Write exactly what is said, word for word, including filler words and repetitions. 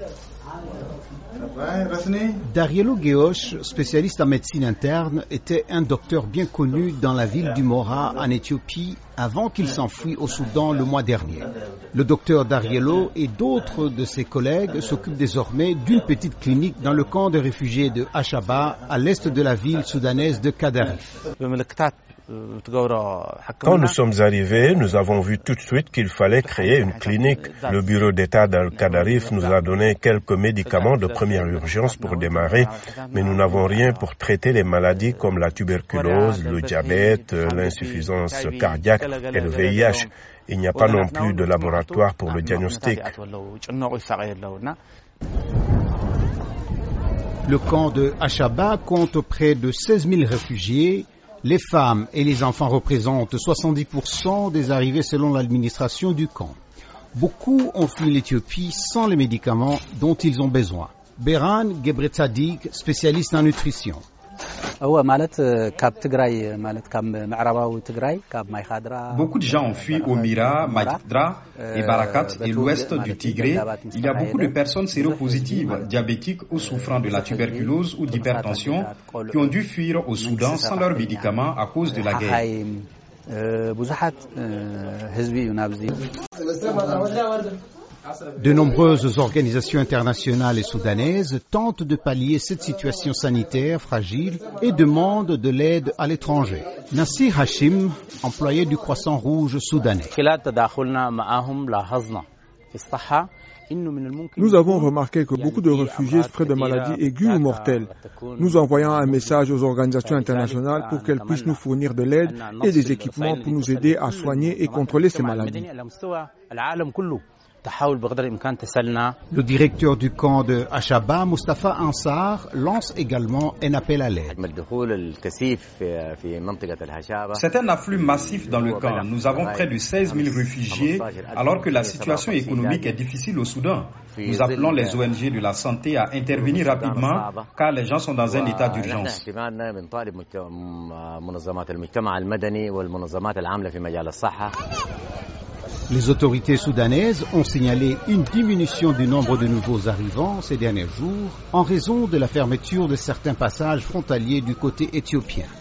Darielo Geosh, spécialiste en médecine interne, était un docteur bien connu dans la ville du Mora en Éthiopie avant qu'il s'enfuit au Soudan le mois dernier. Le docteur Darielo et d'autres de ses collègues s'occupent désormais d'une petite clinique dans le camp de réfugiés de Ashaba à l'est de la ville soudanaise de Kadarif. Quand nous sommes arrivés, nous avons vu tout de suite qu'il fallait créer une clinique. Le bureau d'État d'Al-Kadarif nous a donné quelques médicaments de première urgence pour démarrer, mais nous n'avons rien pour traiter les maladies comme la tuberculose, le diabète, l'insuffisance cardiaque et le V I H. Il n'y a pas non plus de laboratoire pour le diagnostic. Le camp de Ashaba compte près de seize mille réfugiés. Les femmes et les enfants représentent soixante-dix pour cent des arrivées selon l'administration du camp. Beaucoup ont fui l'Éthiopie sans les médicaments dont ils ont besoin. Beran Gebretzadik, spécialiste en nutrition. Beaucoup de gens ont fui au Mira, Maïdra et Barakat et l'ouest du Tigré. Il y a beaucoup de personnes séropositives, diabétiques ou souffrant de la tuberculose ou d'hypertension qui ont dû fuir au Soudan sans leurs médicaments à cause de la guerre. De nombreuses organisations internationales et soudanaises tentent de pallier cette situation sanitaire fragile et demandent de l'aide à l'étranger. Nassir Hashim, employé du Croissant Rouge soudanais. Nous avons remarqué que beaucoup de réfugiés souffraient de maladies aiguës ou mortelles. Nous envoyons un message aux organisations internationales pour qu'elles puissent nous fournir de l'aide et des équipements pour nous aider à soigner et contrôler ces maladies. Le directeur du camp de Ashaba, Mustafa Ansar, lance également un appel à l'aide. C'est un afflux massif dans le camp. Nous avons près de seize mille réfugiés alors que la situation économique est difficile au Soudan. Nous appelons les O N G de la santé à intervenir rapidement car les gens sont dans un état d'urgence. Les autorités soudanaises ont signalé une diminution du nombre de nouveaux arrivants ces derniers jours en raison de la fermeture de certains passages frontaliers du côté éthiopien.